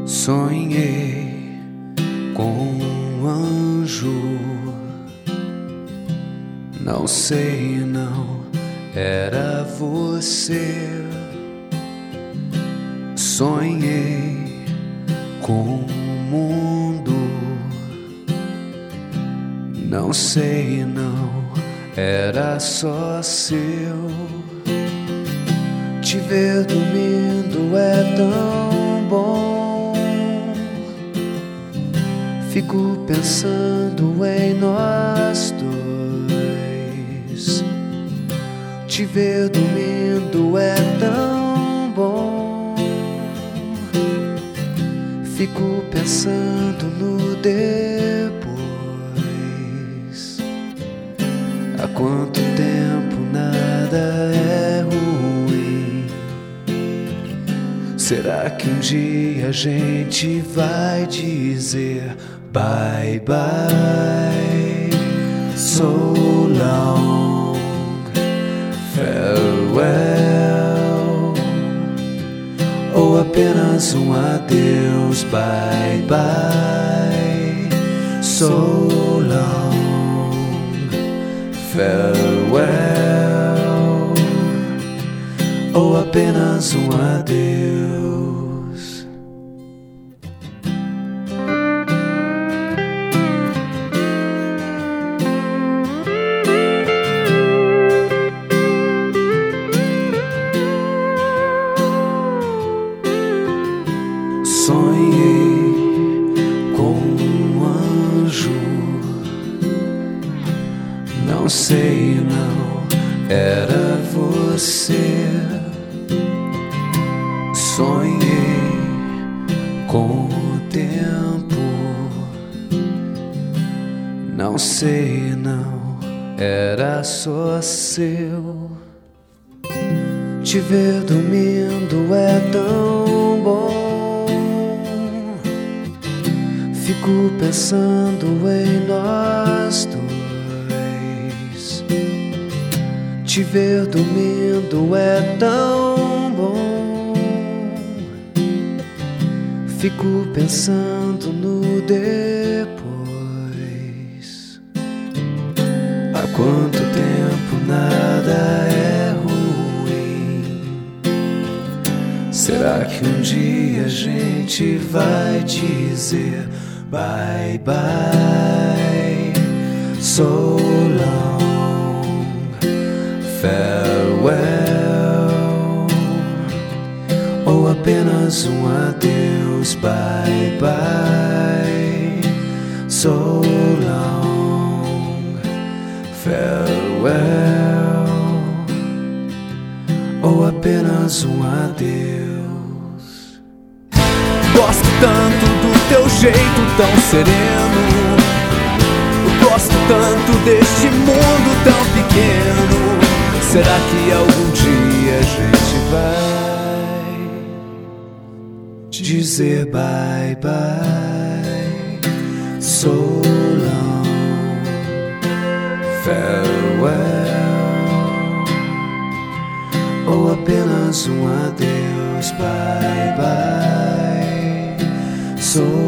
Sonhei com um anjo, não sei, não era você. Sonhei com um mundo, não sei, não era só seu. Te ver dormindo é tão bom, fico pensando em nós dois. Te ver dormindo é tão bom, fico pensando no depois. Há quanto tempo nada é ruim? Será que um dia a gente vai dizer bye bye? So long, farewell, ou apenas um adeus, bye bye? So long, farewell, ou apenas um adeus? Sonhei com um anjo, não sei, não era você. Sonhei com o tempo, não sei, não era só seu. Te ver dormindo é tão bom, fico pensando em nós dois. Te ver dormindo é tão bom, fico pensando no depois. Há quanto tempo nada é ruim? Será que um dia a gente vai dizer bye bye? So long, farewell, ou apenas um adeus, bye bye? So long, farewell, ou apenas um adeus? Gosto tanto do teu jeito tão sereno, gosto tanto deste mundo tão pequeno. Será que algum dia a gente vai dizer bye bye? So long, farewell, ou apenas um adeus, bye bye? So